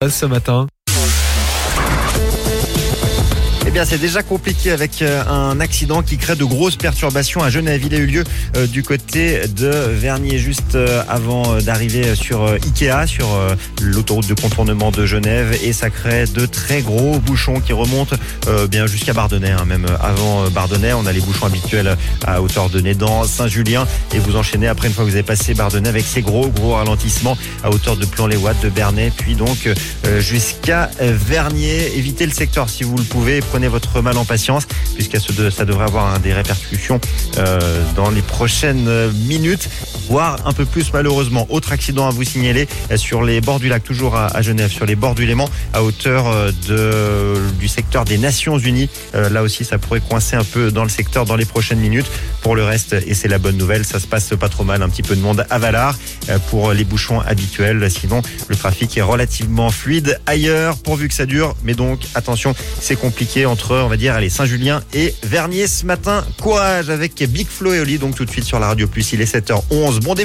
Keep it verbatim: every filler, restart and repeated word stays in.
ce matin. Eh bien, c'est déjà compliqué avec un accident qui crée de grosses perturbations à Genève. Il a eu lieu euh, du côté de Vernier, juste euh, avant d'arriver sur euh, Ikea, sur euh, l'autoroute de contournement de Genève. Et ça crée de très gros bouchons qui remontent euh, bien jusqu'à Bardonnay, hein, même avant Bardonnay. On a les bouchons habituels à hauteur de Nédan, Saint-Julien. Et vous enchaînez après, une fois que vous avez passé Bardonnay, avec ces gros, gros ralentissements à hauteur de Plan-les-Ouates, de Bernay, puis donc euh, jusqu'à Vernier. Évitez le secteur si vous le pouvez. Prenez votre mal en patience, puisque ça devrait avoir hein, des répercussions euh, dans les prochaines minutes, voire un peu plus malheureusement. Autre accident à vous signaler sur les bords du lac, toujours à, à Genève, sur les bords du Léman, à hauteur de, du secteur des Nations Unies. Euh, là aussi, ça pourrait coincer un peu dans le secteur dans les prochaines minutes. Pour le reste, et c'est la bonne nouvelle, ça se passe pas trop mal. Un petit peu de monde à Valard euh, pour les bouchons habituels. Sinon, le trafic est relativement fluide ailleurs, pourvu que ça dure. Mais donc, attention, c'est compliqué entre, on va dire, allez, Saint-Julien et Vernier ce matin. Courage avec Big Flo et Oli, donc tout de suite sur la Radio Plus. Il est sept heures onze. Bon début.